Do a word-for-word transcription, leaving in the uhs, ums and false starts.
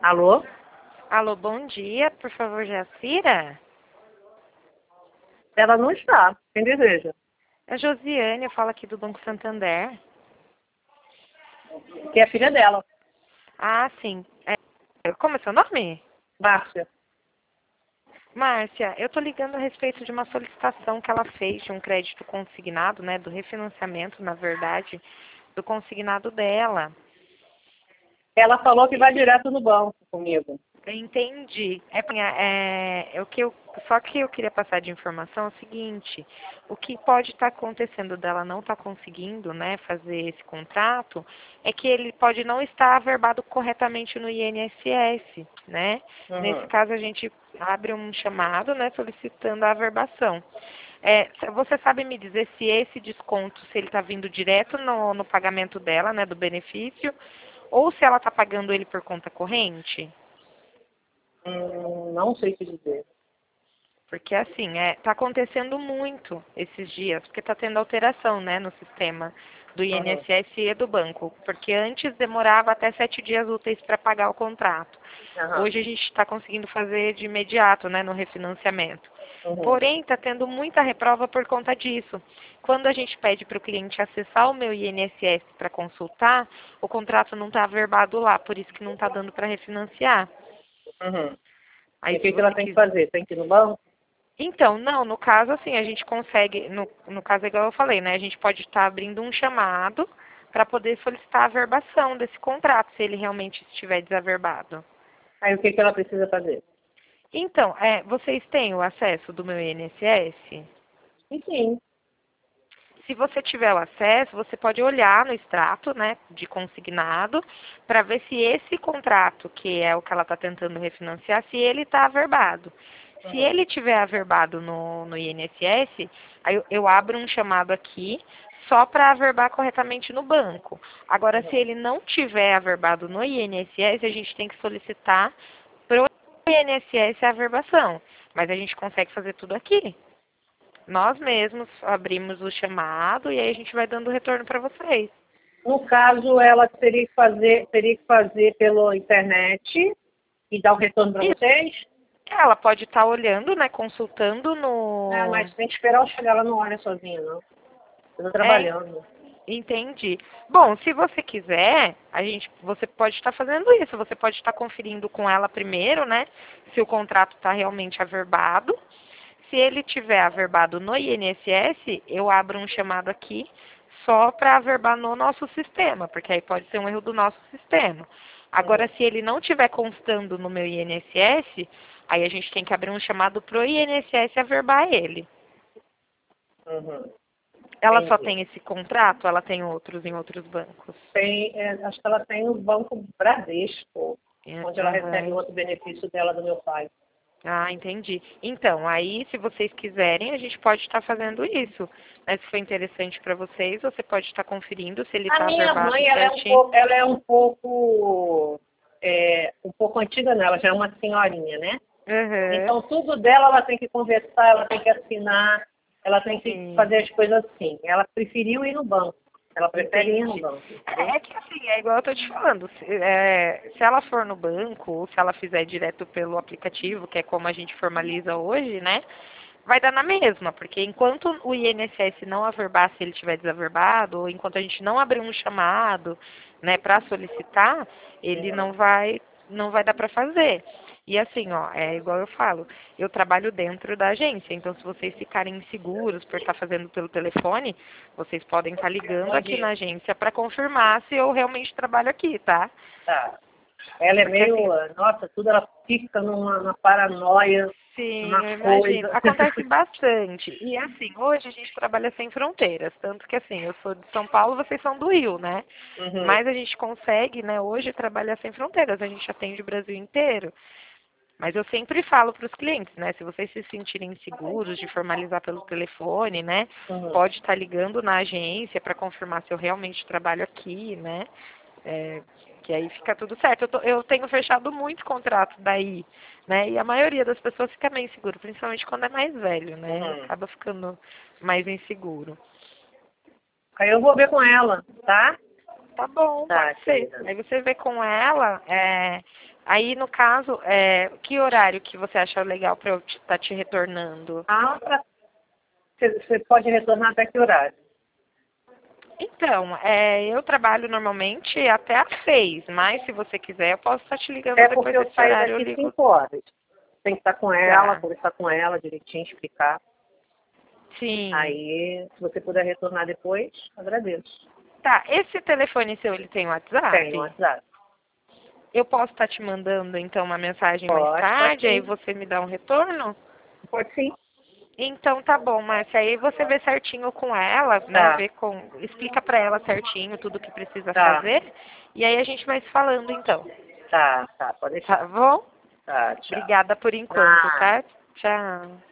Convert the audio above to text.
Alô? Alô, bom dia, por favor, Jacira? Ela não está. Quem deseja? É Josiane, eu falo aqui do Banco Santander. Que é filha dela, Ah, sim. É, como é seu nome? Márcia. Márcia, eu tô ligando a respeito de uma solicitação que ela fez de um crédito consignado, né, do refinanciamento, na verdade, do consignado dela. Ela falou que vai direto no banco comigo. Eu entendi. É, assim, é, é o que eu, só que eu queria passar de informação é o seguinte, o que pode estar acontecendo dela não estar conseguindo, né, fazer esse contrato, é que ele pode não estar averbado corretamente no I N S S, né? Nesse Uhum. caso a gente abre um chamado, né, solicitando a averbação. É, você sabe me dizer se esse desconto, se ele está vindo direto no, no pagamento dela, né, do benefício, ou se ela está pagando ele por conta corrente? Hum, não sei o que dizer. Porque assim, é, tá acontecendo muito esses dias, porque tá tendo alteração, né, no sistema do Uhum. I N S S e do banco. Porque antes demorava até sete dias úteis para pagar o contrato. Aham. Hoje a gente está conseguindo fazer de imediato, né, no refinanciamento. Uhum. Porém, está tendo muita reprova por conta disso. Quando a gente pede para o cliente acessar o meu I N S S para consultar, o contrato não está averbado lá, por isso que não está dando para refinanciar. Uhum. E Aí, o se que, que ela você tem que quiser. fazer? Tem que ir no banco? Então, não, no caso, assim, a gente consegue, no, no caso, é igual eu falei, né? A gente pode estar abrindo um chamado para poder solicitar a averbação desse contrato, se ele realmente estiver desaverbado. Aí o que, que ela precisa fazer? Então, é, vocês têm o acesso do meu I N S S? E sim. Se você tiver o acesso, você pode olhar no extrato, né, de consignado, para ver se esse contrato, que é o que ela está tentando refinanciar, se ele está averbado. Se Uhum. ele tiver averbado no, no I N S S, aí eu, eu abro um chamado aqui só para averbar corretamente no banco. Agora, se Uhum. ele não tiver averbado no I N S S, a gente tem que solicitar para o I N S S a averbação. Mas a gente consegue fazer tudo aqui. Nós mesmos abrimos o chamado e aí a gente vai dando retorno para vocês. No caso, ela teria que fazer, teria que fazer pela internet e dar o retorno para E vocês? ela pode estar olhando, né, consultando Não, no... mas tem que esperar eu chegar. Ela não olha sozinha, não. Eu estou É, trabalhando. entendi. Bom, se você quiser, a gente, você pode estar fazendo isso. Você pode estar conferindo com ela primeiro, né, se o contrato está realmente averbado. Se ele tiver averbado no I N S S, eu abro um chamado aqui só para averbar no nosso sistema, porque aí pode ser um erro do nosso sistema. Agora, Uhum. se ele não estiver constando no meu I N S S, aí a gente tem que abrir um chamado para o I N S S averbar ele. Uhum. Ela só Entendi. tem esse contrato? Ela tem outros em outros bancos? Tem, é, acho que ela tem no Banco Bradesco, É, onde ela recebe aham. outro benefício dela do meu pai. Ah, entendi. Então, aí, se vocês quiserem, a gente pode estar fazendo isso. Né? Se for interessante para vocês, você pode estar conferindo se ele A está minha averbado mãe, ela é um certinho. pouco, ela é um pouco, é, um pouco antiga, não, ela já é uma senhorinha, né? Aham, Então, tudo dela ela tem que conversar, ela tem que assinar, ela tem que sim, fazer as coisas assim. Ela preferiu ir no banco. Ela prefere ir no entendi. banco, entendeu? É que assim, é igual eu tô te falando, se, é, se ela for no banco, ou se ela fizer direto pelo aplicativo, que é como a gente formaliza hoje, né? Vai dar na mesma, porque enquanto o I N S S não averbar, se ele tiver desaverbado, ou enquanto a gente não abrir um chamado, né, para solicitar, ele Uhum. não vai, não vai dar para fazer. E assim, ó, é igual eu falo, eu trabalho dentro da agência, então se vocês ficarem inseguros por estar fazendo pelo telefone, vocês podem estar ligando Bom aqui na dia. agência para confirmar se eu realmente trabalho aqui, tá? Tá. Ela é Porque meio, assim, nossa, tudo ela fica numa, numa paranoia, sim, uma eu imagino. coisa. Acontece bastante. E assim, hoje a gente trabalha sem fronteiras. Tanto que assim, eu sou de São Paulo, vocês são do Rio, né? Uhum. Mas a gente consegue, né, hoje trabalhar sem fronteiras. A gente atende o Brasil inteiro. Mas eu sempre falo para os clientes, né? Se vocês se sentirem seguros de formalizar pelo telefone, né? Uhum. Pode estar ligando na agência para confirmar se eu realmente trabalho aqui, né? É, que aí fica tudo certo. Eu, tô- eu tenho fechado muito contrato daí, né? E a maioria das pessoas fica meio inseguro, principalmente quando é mais velho, né? Uhum. Acaba ficando mais inseguro. Aí eu vou ver com ela, tá? Tá bom, pode Tá, ser. querida. Aí você vê com ela, é, Aí, no caso, é, que horário que você acha legal para eu estar te retornando? Ah, pra... você, você pode retornar até que horário? Então, é, eu trabalho normalmente até às seis, mas se você quiser, eu posso estar te ligando É depois porque eu desse saio horário, eu daqui ligo. cinco horas. Tem que estar com ela, Tá. conversar com ela direitinho, explicar. Sim. Aí, se você puder retornar depois, agradeço. Tá, esse telefone seu, ele tem WhatsApp? Tem no WhatsApp. Eu posso estar te mandando, então, uma mensagem mais Pode, pode tarde, aí sim. você me dá um retorno? Pode sim. Então tá bom, Márcia. Aí você vê certinho com ela, né? Tá, Vê com, explica pra ela certinho tudo que precisa tá, fazer. E aí a gente vai se falando então. tá, tá. Pode Tá deixar. bom? Tá, tchau. Obrigada por enquanto, Ah. tá? Tchau.